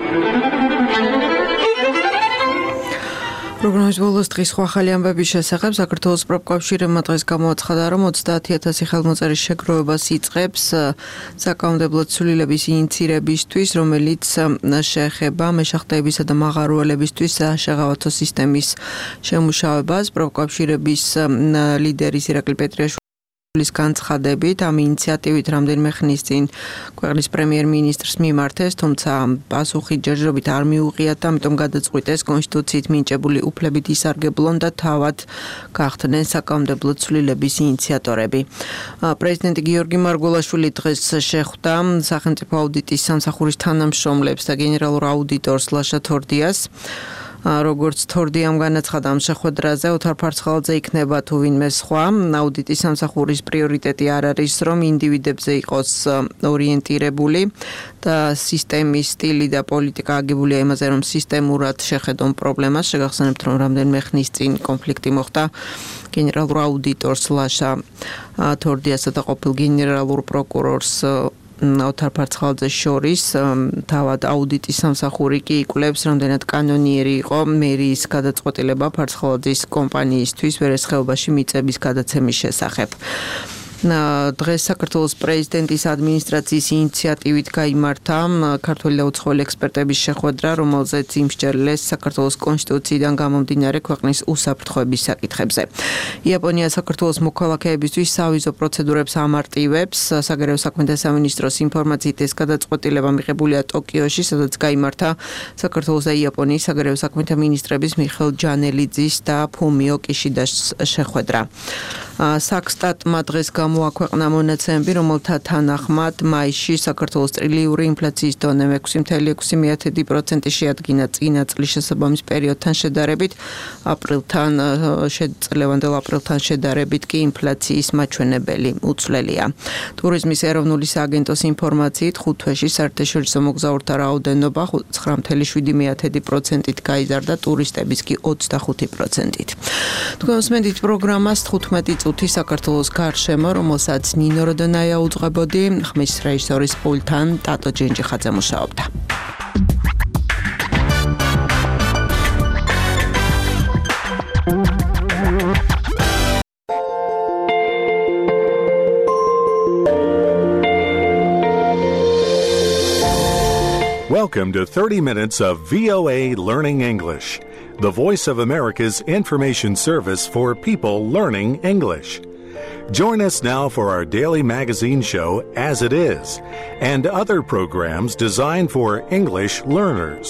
პროგრამის ბოლოს დღის სხვა ახალი ამბების შესახებ საქართველოს პროფკავშირმა დღეს გამოაცხადა, რომ 30,000 ხელმოწერის შეგროვებას იწყებს საკანონმდებლო ცვლილების ინიციირებისთვის, რომელიც შეეხება მეშახტეებისა და მაღაროელებისთვის შეღავათო სისტემის შემუშავებას. პროფკავშირების ლიდერის ირაკლი პეტრიაშვილის განცხადებით ამ ინიციატივით რამდენიმე ხნის წინ ქვეყნის პრემიერ-მინისტრს მიმართეს, თუმცა პასუხი ჯერჯერობით არ მიუღიათ და ამიტომ გადაწყვიტეს კონსტიტუციით მინიჭებული უფლებით ისარგებლონ და თავად გახდნენ საკანონმდებლო ცვლილების ინიციატორები. პრეზიდენტი გიორგი მარგველაშვილი დღეს შეხვდა სახელმწიფო აუდიტის სამსახურის თანამშრომლებს და გენერალურ აუდიტორს ლაშა თორდიას. როგორც თორდიამ განაცხადა ამ შეხვედრაზე ოთარ ფარცხალაძე იქნება თუ ვინმე სხვა აუდიტის სამსახურის პრიორიტეტი არ არის რომ ინდივიდებზე იყოს ორიენტირებული და სისტემის სტილი და პოლიტიკა აგებულია იმაზე რომ სისტემურად შეხედონ პრობლემას შეგახსენებთ რომ რამდენიმე ხნის წინ კონფლიქტი მოხდა გენერალურ აუდიტორს ლაშა თორდიასა და ყოფილ გენერალურ პროკურორს ოთარ ფარცხალაძეს შორის თავად აუდიტის სამსახური კი იკვლევს რამდენად კანონიერი იყო მერიის გადაწყვეტილება ფარცხალაძის კომპანიისთვის ვერესხეობაში მიწების გადაცემის შესახებ. დღეს საქართველოს პრეზიდენტის ადმინისტრაციის ინიციატივით გაიმართა ქართული და უცხოელი ექსპერტების შეხვედრა, რომელზეც იმსჯელეს საქართველოს კონსტიტუციიდან გამომდინარე ქვეყნის უსაფრთხოების საკითხებზე. იაპონია საქართველოს მოქალაქეებისთვის სავიზო პროცედურებს ამარტივებს. საგარეო საქმეთა სამინისტროს ინფორმაციით ეს გადაწყვეტილება მიღებულია ტოკიოში, სადაც გაიმართა საქართველოს და იაპონიის საგარეო საქმეთა მინისტრების მიხეილ ჯანელიძის და ფუმიო კიშიდას შეხვედრა. საქსტატმა დღეს გამოაქვეყნა მონაცემები, რომელთა თანახმად მაისში საქართველოს ტრილიური ინფლაციის დონე 6.6% შეადგინა წინა წლის შესაბამის პერიოდთან შედარებით. წლევანდელ აპრილთან შედარებით კი ინფლაციის მაჩვენებელი უცვლელია. ტურიზმის ეროვნული სააგენტოს ინფორმაციით 5 თვეში საერთაშორისო მოგზაურთა რაოდენობა 9.7%-ით გაიზარდა, ტურისტების კი 25%-ით. თქვენ უსმენთ პროგრამას 15 წუთი საქართველოს გარშემო, რომელსაც ნინო როდონაია უძღვებოდი, ხმის რეჟისორის პულტთან ტატო ჯენჯიხაძე მუშაობდა. Welcome to 30 minutes of VOA Learning English, the voice of America's information service for people learning English. Join us now for our daily magazine show, As It Is, and other programs designed for English learners.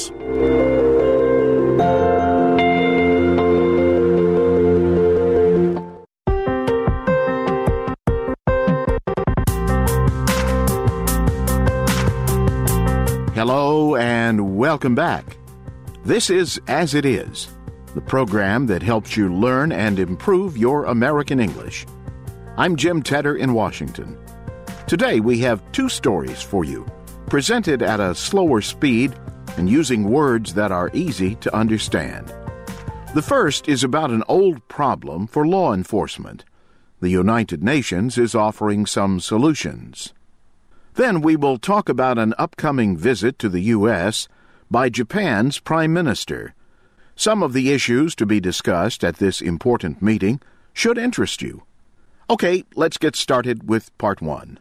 Hello and welcome back. This is As It Is, the program that helps you learn and improve your American English. I'm Jim Tedder in Washington. Today we have 2 stories for you, presented at a slower speed and using words that are easy to understand. The first is about an old problem for law enforcement. The United Nations is offering some solutions. Then we will talk about an upcoming visit to the U.S. by Japan's Prime Minister. Some of the issues to be discussed at this important meeting should interest you. Okay, let's get started with part 1.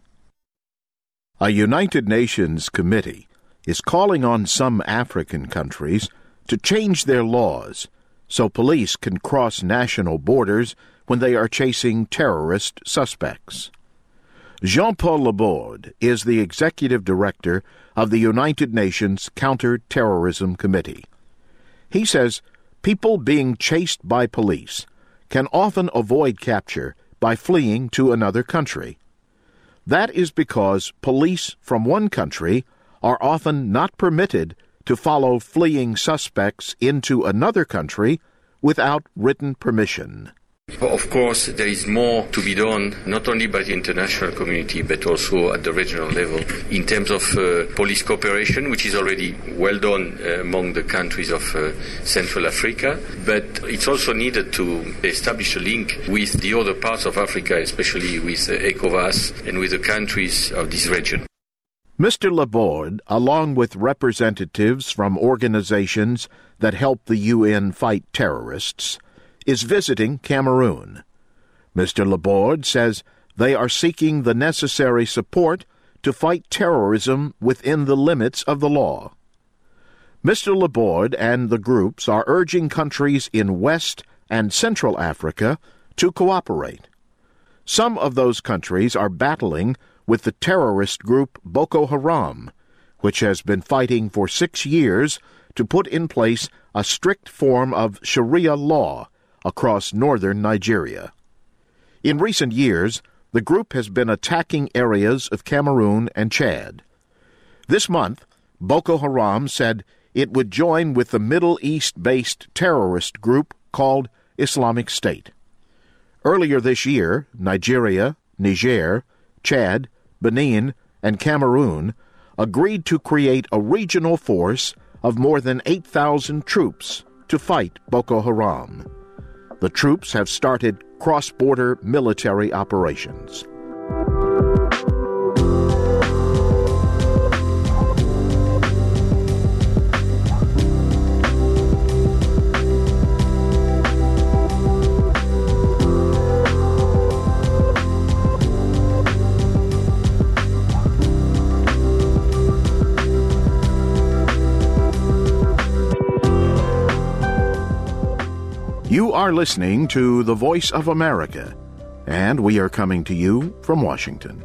A United Nations committee is calling on some African countries to change their laws so police can cross national borders when they are chasing terrorist suspects. Jean-Paul Laborde is the executive director of the United Nations Counter-Terrorism Committee. He says people being chased by police can often avoid capture by fleeing to another country. That is because police from one country are often not permitted to follow fleeing suspects into another country without written permission. Of course, there is more to be done, not only by the international community, but also at the regional level, in terms of police cooperation, which is already well done among the countries of Central Africa. But it's also needed to establish a link with the other parts of Africa, especially with ECOWAS and with the countries of this region. Mr. Laborde, along with representatives from organizations that help the UN fight terrorists, is visiting Cameroon. Mr. Laborde says they are seeking the necessary support to fight terrorism within the limits of the law. Mr. Laborde and the groups are urging countries in West and Central Africa to cooperate. Some of those countries are battling with the terrorist group Boko Haram, which has been fighting for 6 years to put in place a strict form of Sharia law across northern Nigeria. In recent years, the group has been attacking areas of Cameroon and Chad. This month, Boko Haram said it would join with the Middle East-based terrorist group called Islamic State. Earlier this year, Nigeria, Niger, Chad, Benin, and Cameroon agreed to create a regional force of more than 8,000 troops to fight Boko Haram. The troops have started cross-border military operations. are listening to the Voice of America, and we are coming to you from Washington.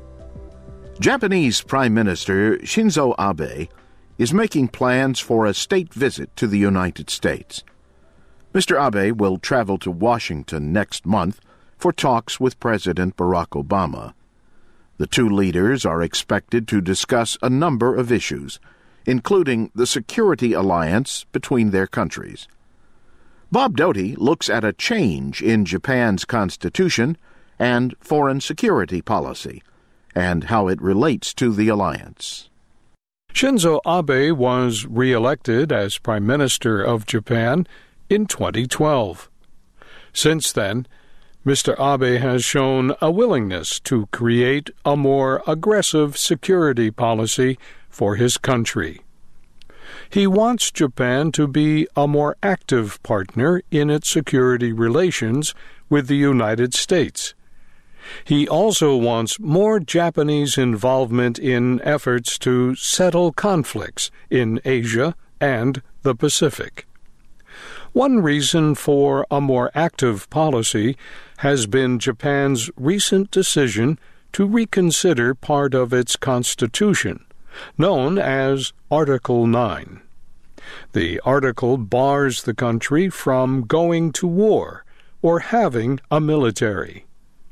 Japanese Prime Minister Shinzo Abe is making plans for a state visit to the United States. Mr. Abe will travel to Washington next month for talks with President Barack Obama. The two leaders are expected to discuss a number of issues, including the security alliance between their countries. Bob Doty looks at a change in Japan's constitution and foreign security policy, and how it relates to the alliance. Shinzo Abe was re-elected as Prime Minister of Japan in 2012. Since then, Mr. Abe has shown a willingness to create a more aggressive security policy for his country. He wants Japan to be a more active partner in its security relations with the United States. He also wants more Japanese involvement in efforts to settle conflicts in Asia and the Pacific. One reason for a more active policy has been Japan's recent decision to reconsider part of its constitution, known as Article 9. The article bars the country from going to war or having a military.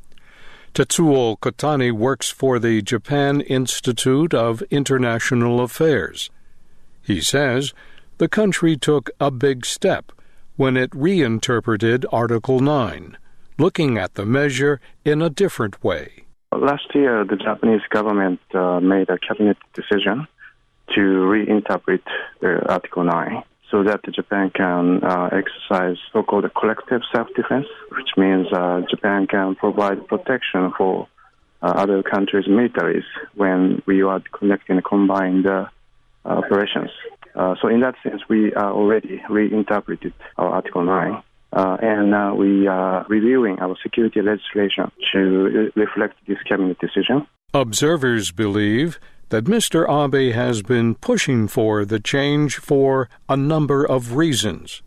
Tetsuo Kotani works for the Japan Institute of International Affairs. He says the country took a big step when it reinterpreted Article 9, looking at the measure in a different way. Last year, the Japanese government made a cabinet decision to reinterpret Article 9 so that Japan can exercise so-called collective self-defense, which means Japan can provide protection for other countries' militaries when we are conducting combined operations. So in that sense, we already reinterpreted our Article 9. And we are reviewing our security legislation to reflect this cabinet decision. Observers believe that Mr. Abe has been pushing for the change for a number of reasons.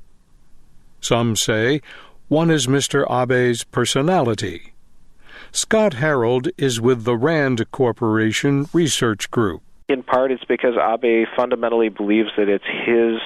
Some say one is Mr. Abe's personality. Scott Harold is with the Rand Corporation Research Group. In part, it's because Abe fundamentally believes that it's his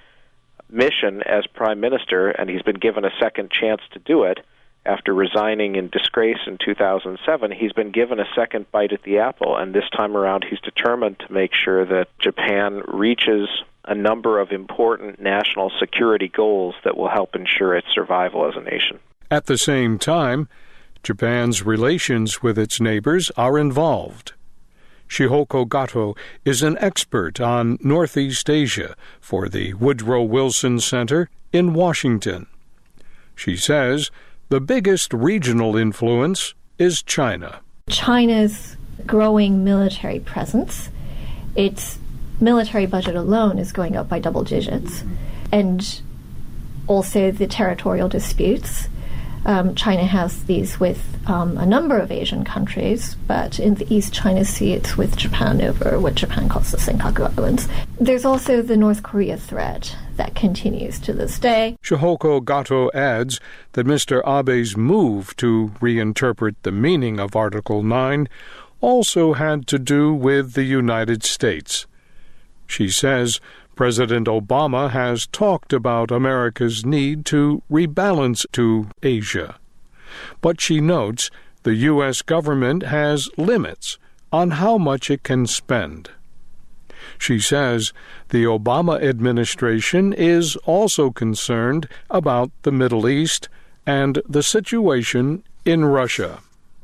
mission as Prime Minister, and he's been given a second chance to do it. After resigning in disgrace in 2007, he's been given a second bite at the apple, and this time around he's determined to make sure that Japan reaches a number of important national security goals that will help ensure its survival as a nation. At the same time, Japan's relations with its neighbors are involved. Shihoko Gato is an expert on Northeast Asia for the Woodrow Wilson Center in Washington. She says the biggest regional influence is China. China's growing military presence, its military budget alone is going up by double digits, and also the territorial disputes. China has these with a number of Asian countries, but in the East China Sea it's with Japan over what Japan calls the Senkaku Islands. There's also the North Korea threat that continues to this day. Shihoko Gato adds that Mr. Abe's move to reinterpret the meaning of Article 9 also had to do with the United States. She says President Obama has talked about America's need to rebalance to Asia. But she notes the U.S. government has limits on how much it can spend. She says the Obama administration is also concerned about the Middle East and the situation in Russia.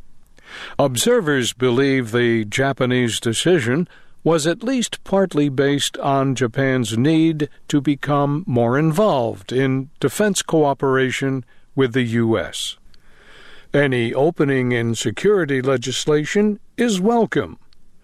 Observers believe the Japanese decision was at least partly based on Japan's need to become more involved in defense cooperation with the U.S. Any opening in security legislation is welcome.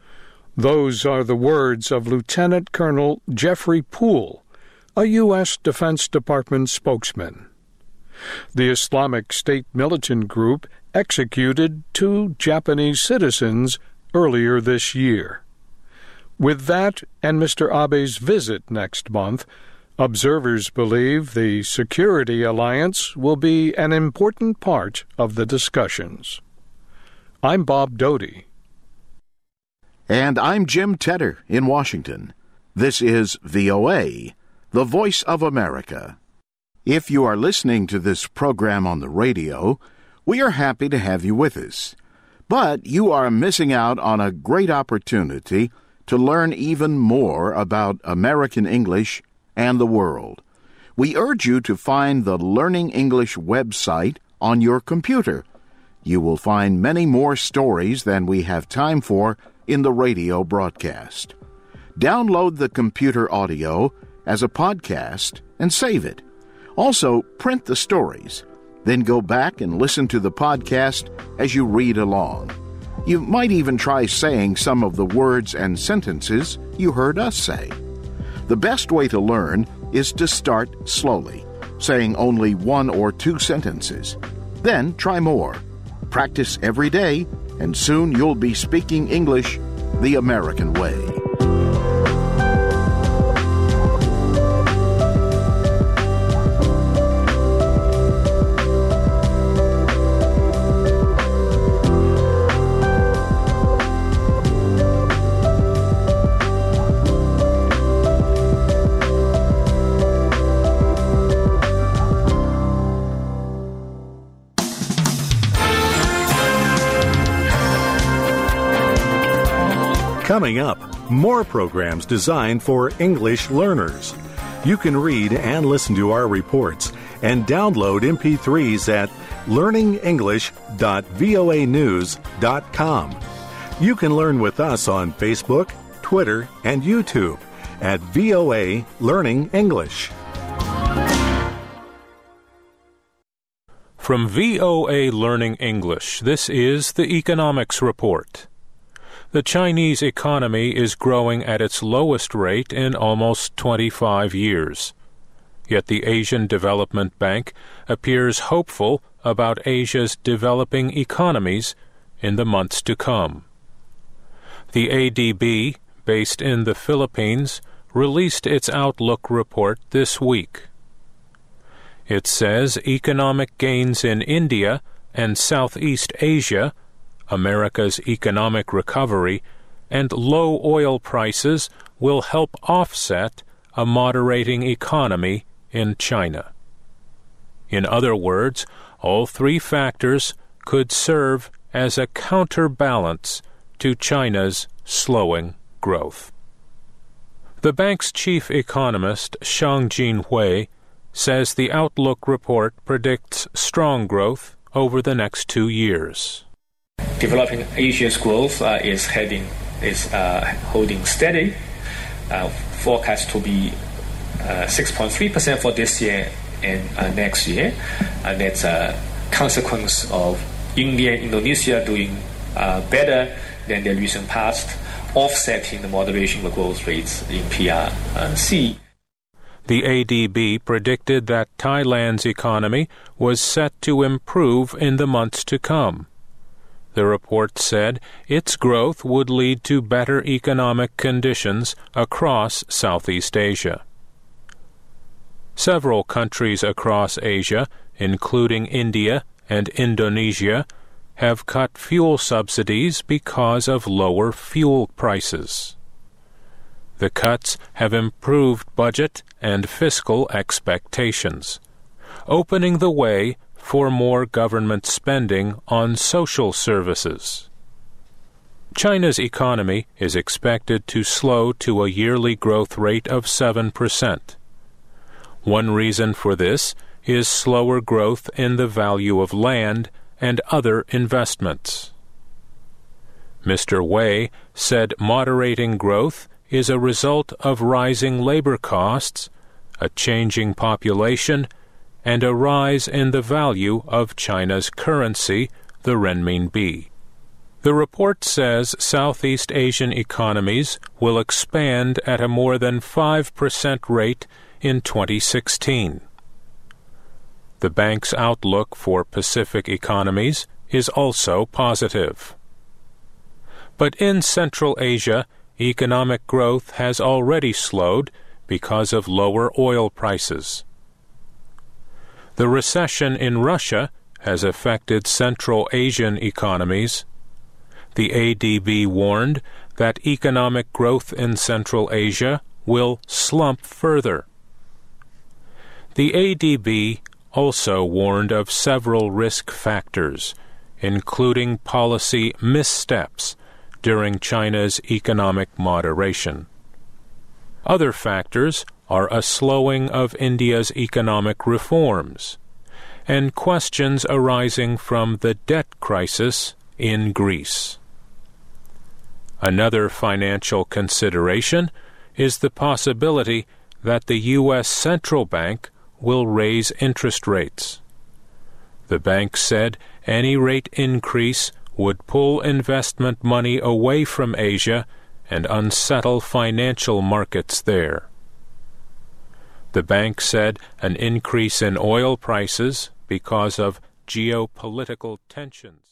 Those are the words of Lieutenant Colonel Jeffrey Poole, a U.S. Defense Department spokesman. The Islamic State militant group executed 2 Japanese citizens earlier this year. With that and Mr. Abe's visit next month, Observers believe the security alliance will be an important part of the discussions. I'm Bob Doty. And I'm Jim Tedder in Washington. This is VOA, the Voice of America. If you are listening to this program on the radio, we are happy to have you with us. But you are missing out on a great opportunity to learn even more about American English and the world. We urge you to find the Learning English website on your computer. You will find many more stories than we have time for in the radio broadcast. Download the computer audio as a podcast and save it. Also, print the stories. Then go back and listen to the podcast as you read along. You might even try saying some of the words and sentences you heard us say. The best way to learn is to start slowly, saying only 1 or 2 sentences. Then try more. Practice every day, and soon you'll be speaking English the American way. Coming up, more programs designed for English learners. You can read and listen to our reports and download MP3s at learningenglish.voanews.com. You can learn with us on Facebook, Twitter, and YouTube at VOA Learning English. From VOA Learning English, this is the Economics Report. The Chinese economy is growing at its lowest rate in almost 25 years. Yet the Asian Development Bank appears hopeful about Asia's developing economies in the months to come. The ADB, based in the Philippines, released its Outlook report this week. It says economic gains in India and Southeast Asia, America's economic recovery, and low oil prices will help offset a moderating economy in China. In other words, all 3 factors could serve as a counterbalance to China's slowing growth. The bank's chief economist, Xiangjin Hui, says the Outlook report predicts strong growth over the next 2 years. Developing Asia's growth is holding steady, forecast to be 6.3% for this year and next year. And that's a consequence of India and Indonesia doing better than the recent past, offsetting the moderation of the growth rates in PRC. The ADB predicted that Thailand's economy was set to improve in the months to come. The report said its growth would lead to better economic conditions across Southeast Asia. Several countries across Asia, including India and Indonesia, have cut fuel subsidies because of lower fuel prices. The cuts have improved budget and fiscal expectations, opening the way for more government spending on social services. China's economy is expected to slow to a yearly growth rate of 7%. One reason for this is slower growth in the value of land and other investments. Mr. Wei said moderating growth is a result of rising labor costs, a changing population, and a rise in the value of China's currency, the renminbi. The report says Southeast Asian economies will expand at a more than 5% rate in 2016. The bank's outlook for Pacific economies is also positive. But in Central Asia, economic growth has already slowed because of lower oil prices. The recession in Russia has affected Central Asian economies. The ADB warned that economic growth in Central Asia will slump further. The ADB also warned of several risk factors, including policy missteps during China's economic moderation. Other factors are a slowing of India's economic reforms and questions arising from the debt crisis in Greece. Another financial consideration is the possibility that the U.S. Central Bank will raise interest rates. The bank said any rate increase would pull investment money away from Asia and unsettle financial markets there. The bank said an increase in oil prices because of geopolitical tensions